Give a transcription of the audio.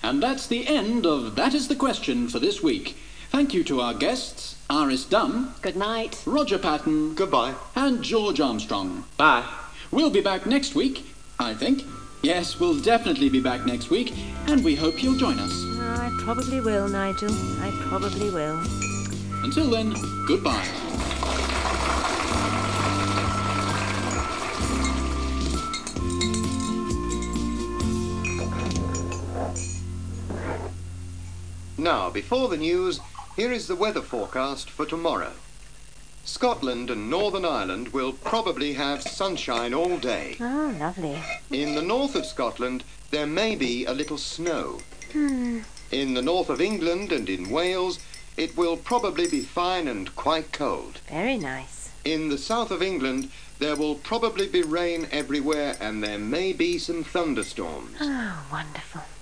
And that's the end of That Is the Question for this week. Thank you to our guests, Iris Dunn. Good night. Roger Patton. Goodbye. And George Armstrong. Bye. We'll be back next week, I think. Yes, we'll definitely be back next week, and we hope you'll join us. I probably will, Nigel. I probably will. Until then, goodbye. Now, before the news, here is the weather forecast for tomorrow. Scotland and Northern Ireland will probably have sunshine all day. Oh, lovely. In the north of Scotland, there may be a little snow. In the north of England and in Wales, it will probably be fine and quite cold. Very nice. In the south of England, there will probably be rain everywhere and there may be some thunderstorms. Oh, wonderful.